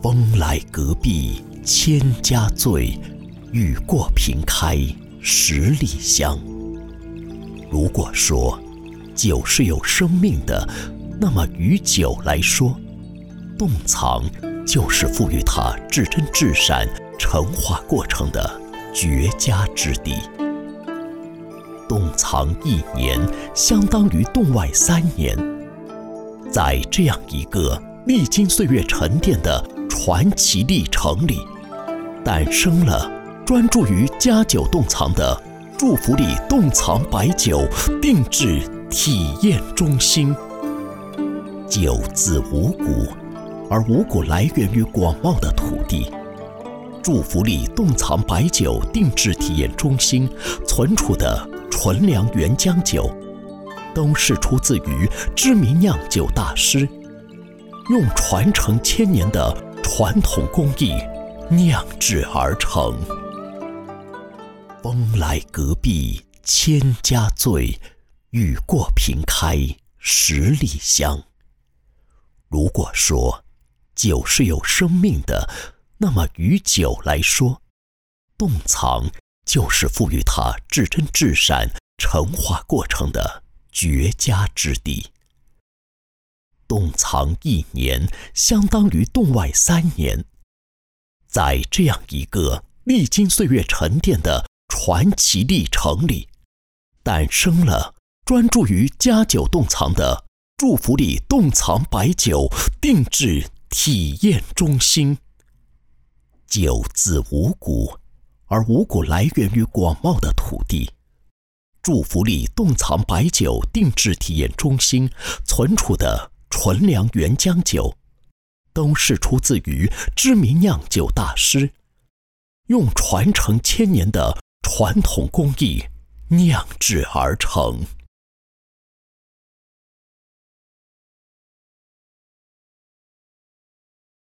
风来隔壁千家醉，雨过坪开十里香。如果说酒是有生命的，那么于酒来说，洞藏就是赋予它至真至善成化过程的绝佳之地。洞藏1年，相当于洞外3年。在这样一个历经岁月沉淀的传奇历程里，诞生了专注于佳酒洞藏的祝福里洞藏白酒定制体验中心。酒自五谷，而五谷来源于广袤的土地。祝福里洞藏白酒定制体验中心存储的纯粮原浆酒，都是出自于知名酿酒大师，用传承1000年的传统工艺酿制而成。风来隔壁千家醉，雨过坪开十里香。如果说酒是有生命的，那么于酒来说，洞藏就是赋予它至真至善成化过程的绝佳之地。洞藏1年，相当于洞外3年。在这样一个历经岁月沉淀的传奇历程里，诞生了专注于佳酒洞藏的祝福里洞藏白酒定制体验中心。酒自五谷，而五谷来源于广袤的土地。祝福里洞藏白酒定制体验中心存储的纯粮原浆酒，都是出自于知名酿酒大师，用传承1000年的传统工艺酿制而成。